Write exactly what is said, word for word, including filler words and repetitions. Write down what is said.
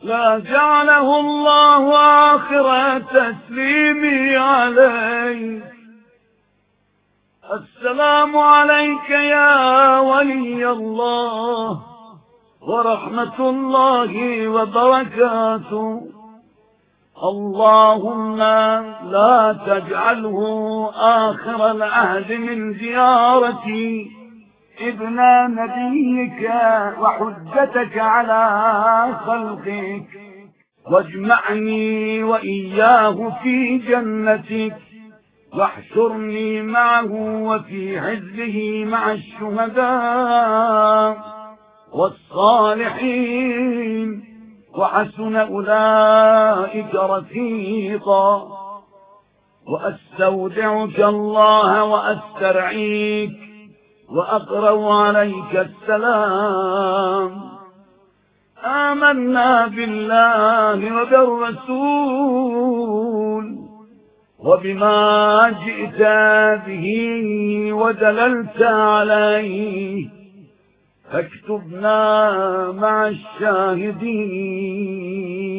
لا جعله الله آخر تسليمي عليك. السلام عليك يا ولي الله ورحمة الله وبركاته. اللهم لا تجعله آخر العهد من زيارتي ابن نبيك وحجتك على خلقك، واجمعني وإياه في جنتك، واحشرني معه وفي حزبه مع الشهداء والصالحين، وحسن أولئك رفيقا. وأستودعك الله وأسترعيك وأقرأ عليك السلام. آمنا بالله وبالرسول وبما جئت به ودللت عليه، فاكتبنا مع الشاهدين.